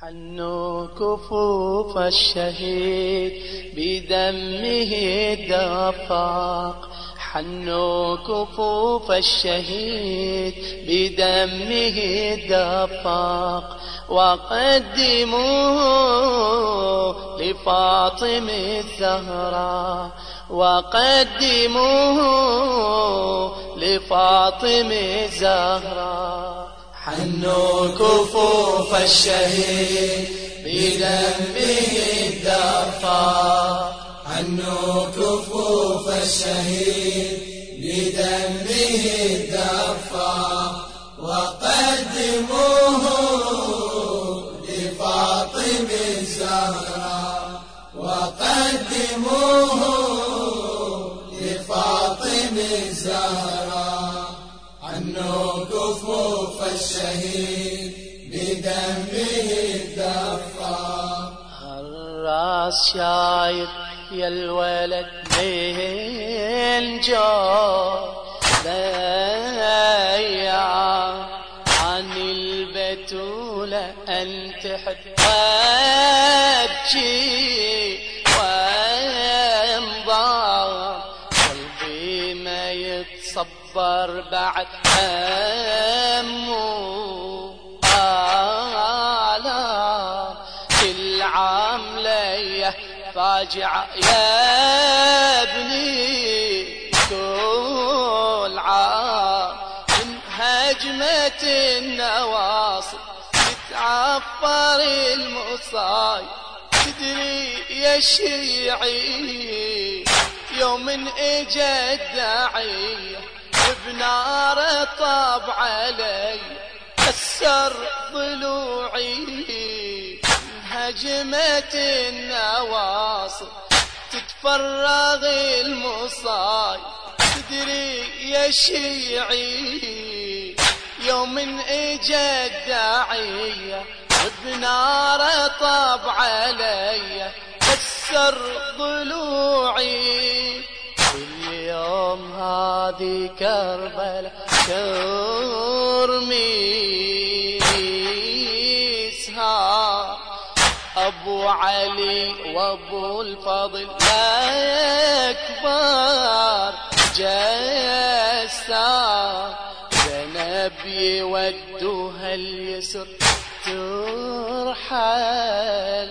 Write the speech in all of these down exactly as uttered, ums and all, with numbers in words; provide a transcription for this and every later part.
حنوا كفوف الشهيد بدمه الدفاق، حنوا كفوف الشهيد بدمه الدفاق، وقدموه لفاطمة الزهراء، وقدموه لفاطمة الزهراء. حنوا كفوف الشهيد بدمه الدفاق، حنوا كفوف الشهيد بدمه الدفاق، وقدموه لفاطمة الزهراء، وقدموه لفاطمة الزهراء. حنوا كفوف الشهيد بدمه الدفاق. الراس شايب يا الولد من جو ليا عن البتولة انتحت وابكي وانضام، قلبي ما يتصبر بعد همه آلام، كل عام ليه فاجعة يا ابني، كل عام من هجمة النواصي تتعفر المصايب. تدري يا شيعي يوم اجى الداعية بنار طاب علي، كسر ضلوعي هجمة النواصي تتفرغ المصايب. تدري يا شيعي يوم اجى الداعية بنار طاب علي، كسر ضلوعي. اليوم هذه كربلاء ترميسها، أبو علي وأبو الفضل الأكبر جسام، زينب يودوها اليسر ترحل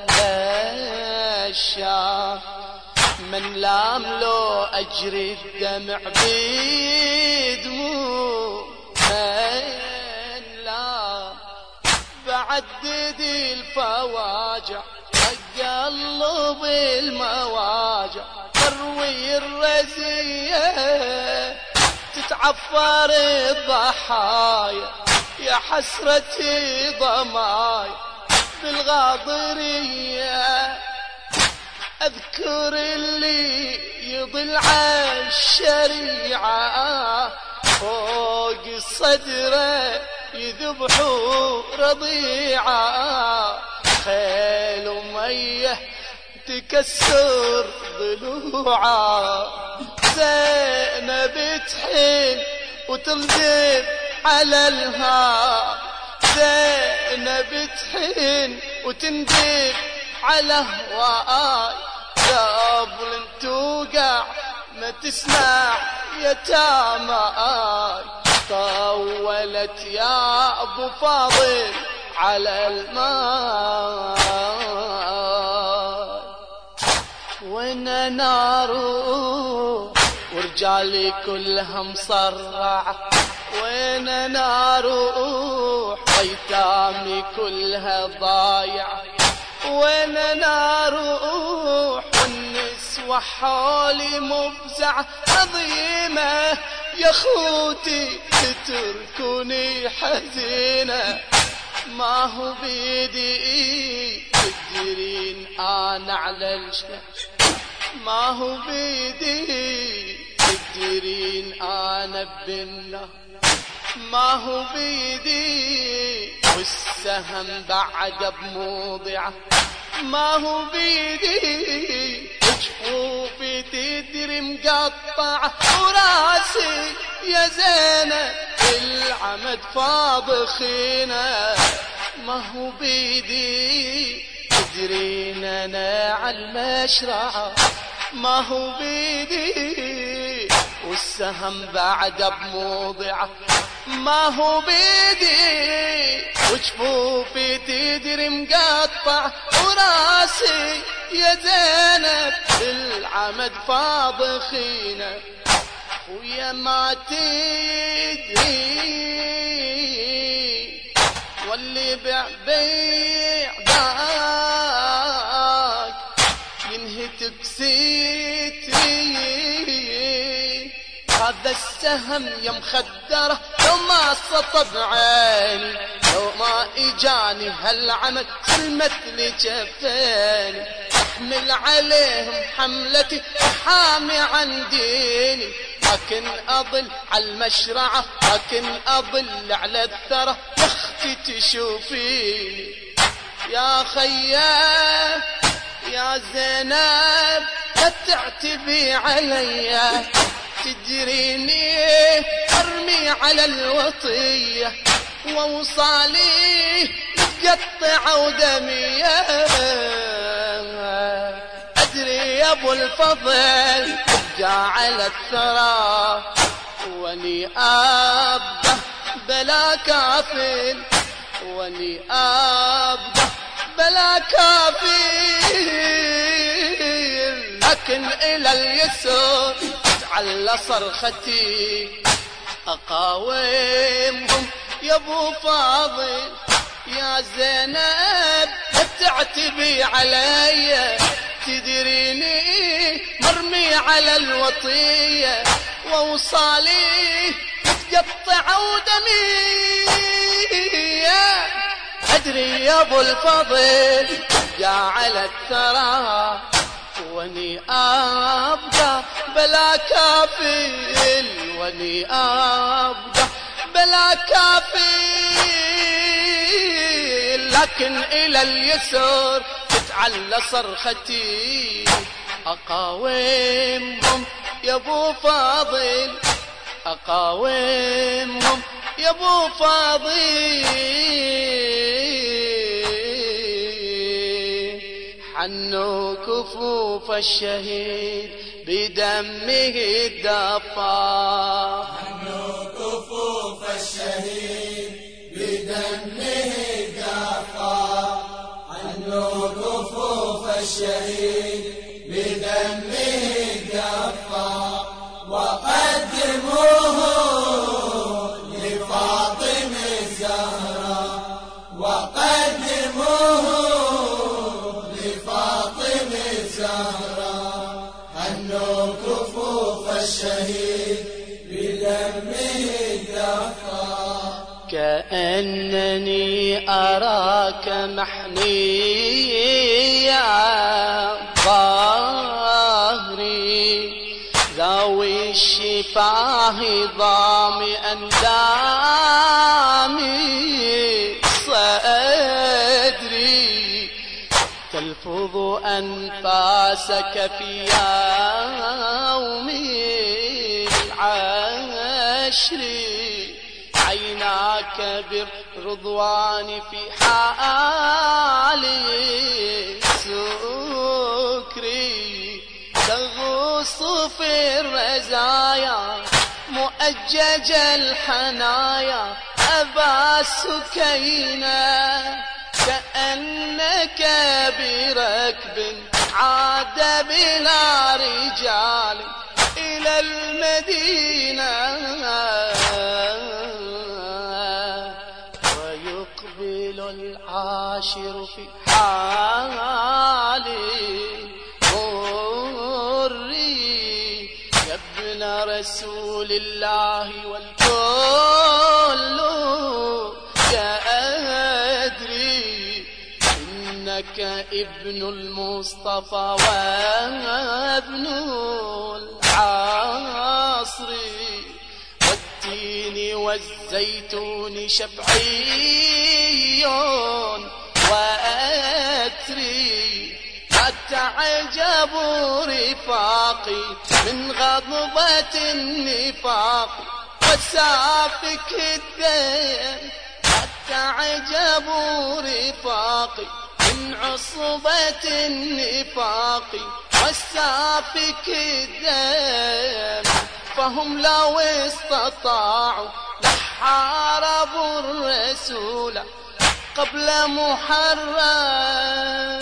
للشام. من لام لو أجري الدمع بدموع، من لام بعدد الفواجع وقلب المواجع، تروي الرزية تتعفر الضحايا، يا حسرتي ضمايا بالغاضرية. أذكر اللي يضل عالشريعة فوق الصدرة يذبحوا رضيعة، خيل وميه تكسر ضلوعه. زينب تحن وتندب على الهام، زينب تحن وتندب على هواي، قبل توقع ما تسمع يتاماي. طولت يا ابو فاضل على الماء، وانا نارو ورجالي كلها مصرعة، وانا نارو ايتامي كلها ضايعة، وانا نروح والنسوة حولي مفزعة عظيمة. يا خوتي تتركوني حزينة، ما هو بيدي تدرين انا على الشمس، ما هو بيدي تدرين انا بالنار، ما هو بيدي والسهم بعد بموضعه، ما هو بيدي جفوفي تدري مقطعه، وراسي يا زينب العمد فاضخينه، ما هو بيدي تدرين انا عالمشرعة ما هو بيدي والسهم بعد بموضعه ما هو بيدي وجفوفي تدري مقطع وراسي يا زينب العمد فاضخينه ويا ما تدري واللي بيع بيع ذاك ينهتك ستري هذا السهم يا مخدرة لو ما سطب عيني لو ما اجاني هالعمل سلمت لي جفاني احمل عليهم حملتي وحامي عن ديني لكن اضل على المشرعة لكن اضل على الثرى يا اختي تشوفيني يا خيال يا زينب لا تعتبي عليا تدريني ارمي على الوطية ووصالي متقطع ودمية ادري يا ابو الفضل ارجع على الثرى واني ابقى بلا كافل واني ابقى بلا كافل لكن الى اليسر على صرختي اقاومهم يا ابو فاضل يا زينب لا تعتبي علي تدريني مرمي على الوطية ووصالي متقطع ودمية ادري يا ابو الفضل جا على الثرى واني ابقى بلا كافل واني ابقى بلا كافل لكن الى اليسر تتعلى صرختي اقاومهم يا ابو فاضل اقاومهم يا ابو فاضل حنوا كفوف الشهيد بدمه الدفا حنوا كفوف الشهيد بدمه الدفا حنوا كفوف الشهيد بدمه الدفا وقدموه لفاطمة الزهراء وقدموه لفاطمة الزهراء حنوا كفوف الشهيد بدمه الدفا كأنني أراك محنيا ظهري ذوي الشفاه ظامئا دامي صدري تلفظ أنفاسك في يوم العشر عيناك بالرضوان في حالي سكري تغوص في الرزايا مؤجج الحنايا أبا سكينة كأنك بركب عاد بلا رجال إلى المدينة ويقبل العاشر في حالي مري يا ابن رسول الله والكل يا أدري إنك ابن المصطفى وابن العصر والتين والزيتون شفعي وأتري أتعجب رفاقي من غضبة النفاق وسافك الدين تعجبوا رفاقي من عصبة النفاق والسافك الدم، فهم لو استطاعوا لحاربوا الرسول قبل محرم.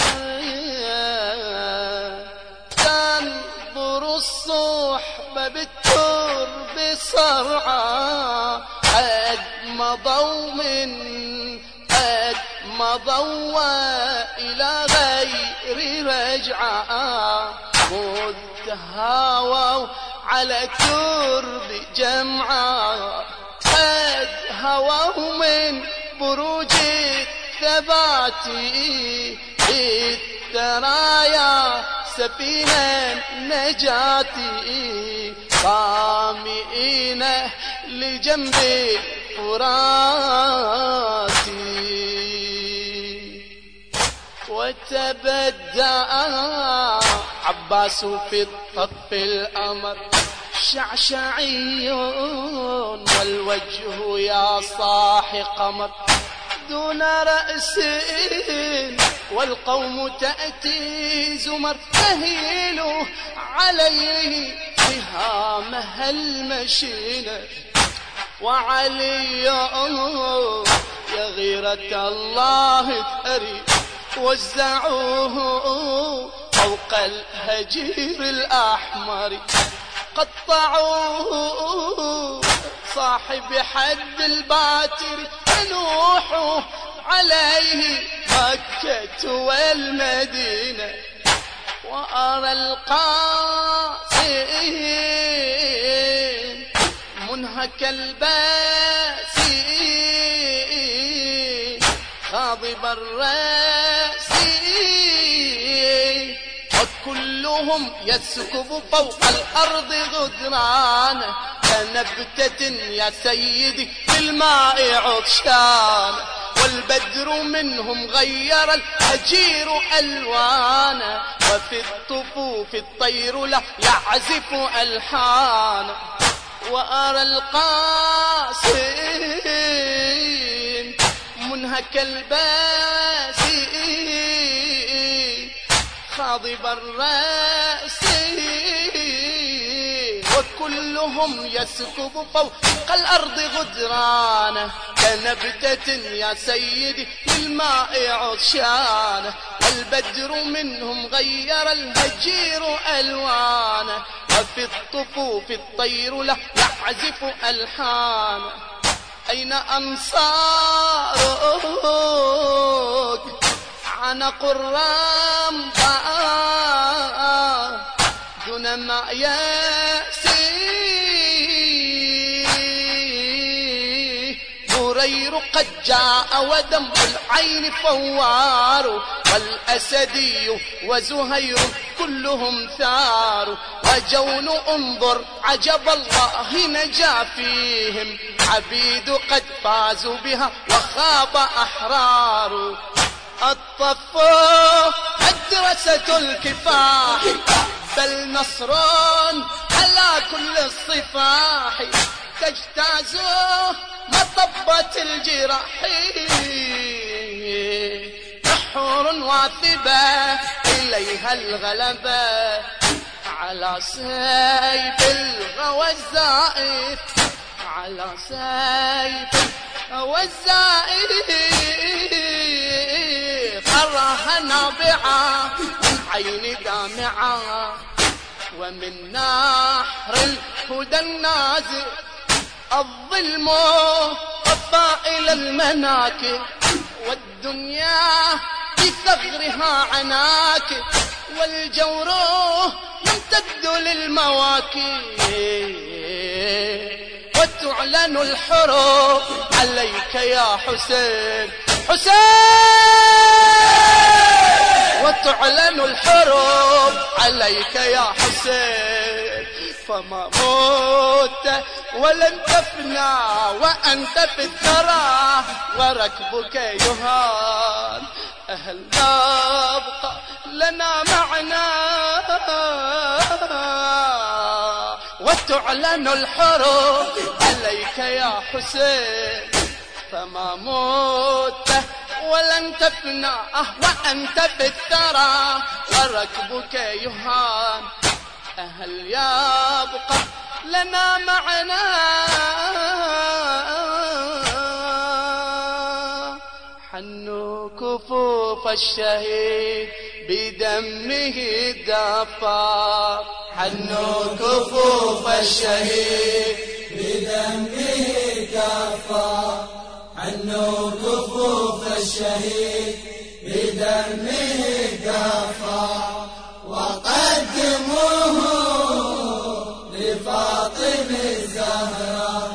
تنظر الصحبة بالترب صرعى قد مضوا من قد مضوا وإلى غير رجعة، مذ هاووا على الترب جمعا، قد هووا من بروج الثبات الثرايا سفينة النجاة، ظامئين لجنب الفرات. وتبدأ عباس في الطف الأمر شعشعي والوجه يا صاح قمر دون رأس، والقوم تأتي زمر تهيل عليه سهامها المشينة، وعلي يا غيرة الله ثأري وزعوه فوق الهجير الأحمر، قطعوه صاحب حد الباتر ينوح عليه مكة والمدينة. وأرى القاسين منهك الباسين غاضب الراس، وكلهم يسكب فوق الأرض غدران كنبتة يا سيدي في الماء عطشان، والبدر منهم غير الهجير ألوان، وفي الطفوف الطير له يعزف ألحان. وأرى القاسين منهك الباسين خاضب الرأس، وكلهم يسكب فوق الأرض غدرانه كنبتة يا سيدي للماء عطشانه، البدر منهم غير الهجير ألوانه، وفي الطفوف الطير له يعزف ألحانه. أين أنصارك عنق الرمضة دون ما يأسي، برير قد جاء ودم العين فوار، والأسدي وزهير كلهم ثار، وجون انظر عجب الله نجا فيهم، عبيد قد فازوا بها وخاب أحرار. الطف مدرسة الكفاح بل نصر على كل الصفاح، تجتاز مطبة الجراح نحور واثبة إليها الغلبة، على سيف الغوى الزائف على سيف الغوى الزائف، أراها نابعة من عين دامعة، ومن نحر الهدى النازل الظلم وفى إلى المناكب، والدنيا بثغرها عناكب، والجور يمتد للمواكب، وتعلن الحروب عليك يا حسين حسين، وتعلن الحروب عليك يا حسين، فما موت ولن تفنى وأنت في الثرى وركبك يهان، أهل نبقى لنا معنا، وتعلن الحروب عليك يا حسين، فما موت ولن تفنى وأنت في الثرى وركبك يهان هل يبقى لنا معنا حنوا كفوف الشهيد بدمه الدفار حنوا كفوف الشهيد بدمه الدفار حنوا كفوف الشهيد بدمه الدفار وقدموه لفاطمة الزهراء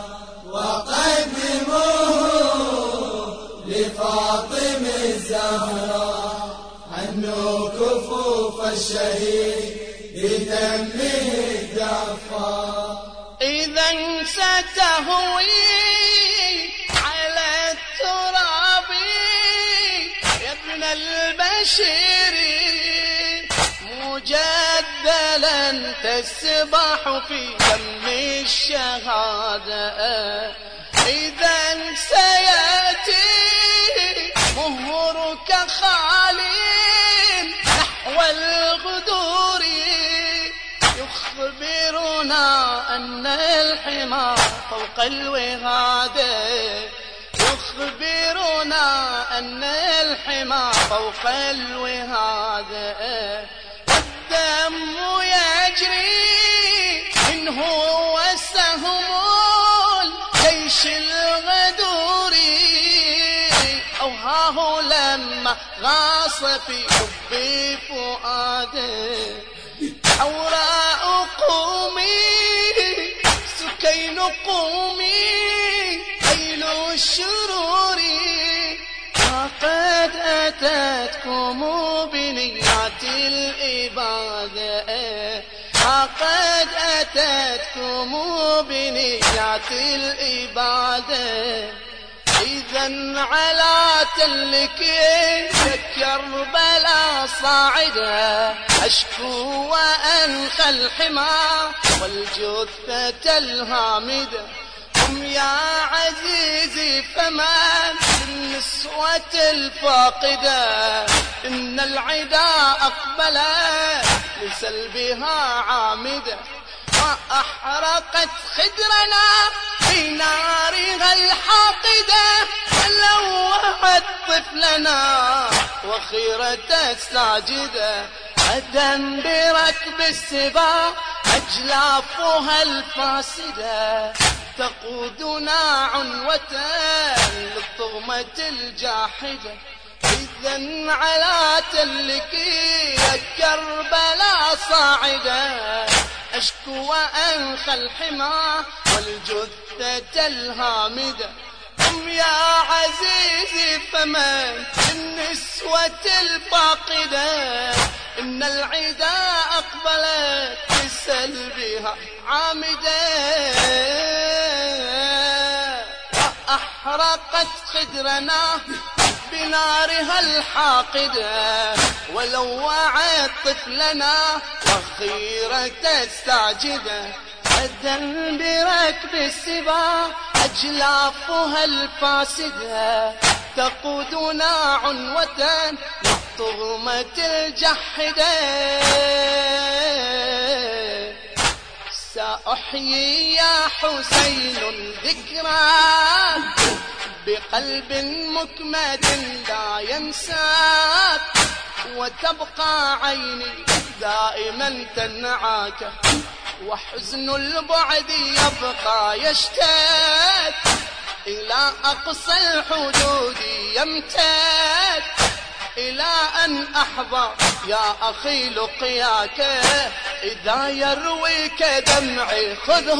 وقدموه لفاطمة الزهراء حنوا كفوف الشهيد بدمه الدفار إذا ستهوي على التراب يا ابن البشير مجدلا تسبح في دم الشهادة إذا سيأتي مهرك خالٍ نحو الغدور يخبرنا أن الحمى فوق الوهادة يخبرنا أن الحمى فوق الوهادة الدم يجري منه وسهم الجيش الغدوري أوهاه لما غاص في حب فؤاده حوراء قومي سكين قومي ليل الشرور فقد أتتكم بنيات الإبادة فقد أتتكم بنيات الإبادة إذا على تلك كربلاء صاعدة أشكو وأنخى الحمى والجثة الهامدة قم يا عزيزي فمن للنسوة الفاقدة إن العدا أقبلت لسلبها عامدة وأحرقت خدرنا في نارها الحاقدة ولوعت طفلنا وخيرة الساجدة غدا بركب السباع أجلافها الفاسدة تقودنا عنوة للطغمة الجاحدة إذا على تلك كربلاء صاعدة أشكو وأنخى الحمى والجثة الهامدة قم يا عزيزي فمن النسوة الفاقدة إن العدا أقبلت بسلبها عامدة وأحرقت خدرنا بنارها الحاقدة ولوعت طفلنا وخيرة الساجدة غدا بركب السباع أجلافها الفاسدة تقودنا عنوة للطغمة الجحدة سأحيي يا حسين ذكراك بقلب مكمد لا ينساك وتبقى عيني دائما تنعاك وحزن البعد يبقى يشتد إلى أقصى الحدود يمتد إلى أن أحظى يا أخي لقياك إذا يرويك دمعي خذه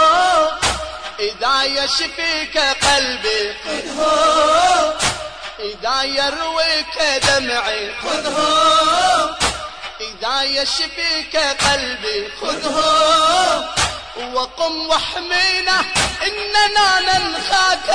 إذا يشفيك قلبي خذه إذا يرويك دمعي خذه إذا يشفيك قلبي خذه وقم واحمينا إننا ننخاك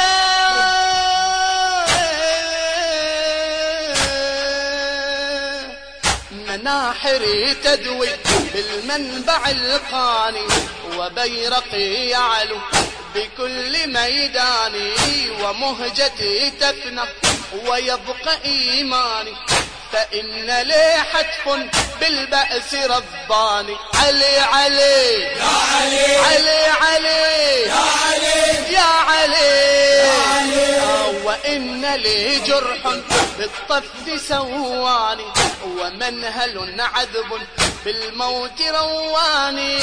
مناحري تدوي بالمنبع القاني وبيرقي يعلو بكل ميداني ومهجتي تفنى ويبقى إيماني فإن لي حتف بالبأس رباني. علي علي يا علي علي علي يا علي يا علي, يا علي وإن لي جرح بالطف سواني ومنهل عذب بالموت رواني.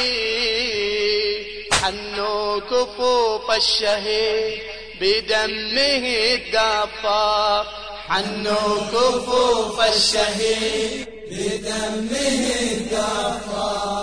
حنوا كفوف الشهيد بدمه الدفار حنوا كفوف الشهيد بدمه الدفار